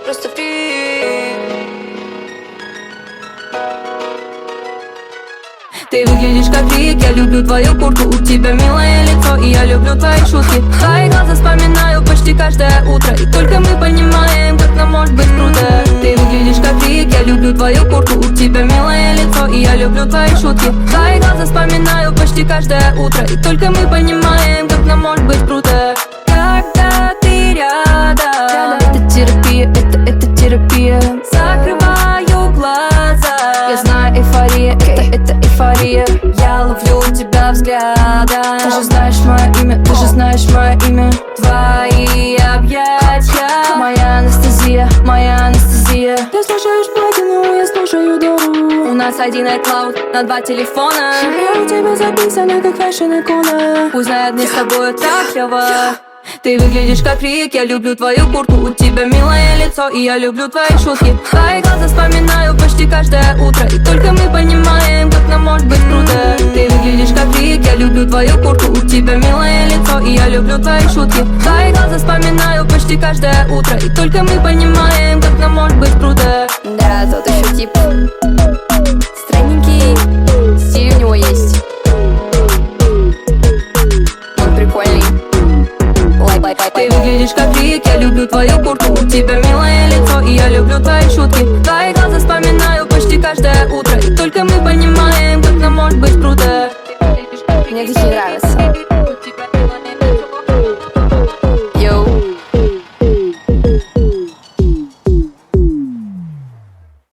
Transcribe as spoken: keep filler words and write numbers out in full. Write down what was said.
просто фри. Ты выглядишь как фрик, я люблю твою куртку, у тебя милое лицо, и я люблю твои шутки. Твои глаза вспоминаю почти каждое утро, и только мы понимаем, как нам может быть круто. Ты выглядишь как фрик, я люблю твою куртку, у тебя милое лицо, и я люблю твои шутки. Твои глаза вспоминаю почти каждое утро, и только мы понимаем, как нам может быть круто. Когда ты рядом, это терапия, это, это терапия. Закрываю глаза, я знаю, эйфория, это, это эйфория. Я ловлю тебя взглядом. Ты же знаешь мое имя, ты же знаешь мое имя. Твои объятия, моя анестезия, моя анестезия. Ты слушаешь платину, я слушаю дору. У нас один iCloud на два телефона. Я у тебя записана, как фэшн-икона. Пусть знает, мне с тобой так клево. Ты выглядишь как фрик, я люблю твою куртку, у тебя милое лицо, и я люблю твои шутки. Твои глаза вспоминаю почти каждое утро, и только мы понимаем, как нам может быть круто. Ты выглядишь как фрик, я люблю твою куртку, у тебя милое лицо, и я люблю твои шутки. Твои глаза вспоминаю почти каждое утро, и только мы понимаем, как нам может быть круто. Да, тот еще тип странненький, стиль у него есть. Он прикольный. Ты выглядишь как фрик, я люблю твою куртку, у тебя милое лицо, и я люблю твои шутки. Твои глаза вспоминаю почти каждое утро, и только мы понимаем, как нам может быть круто. Мне это не нравится.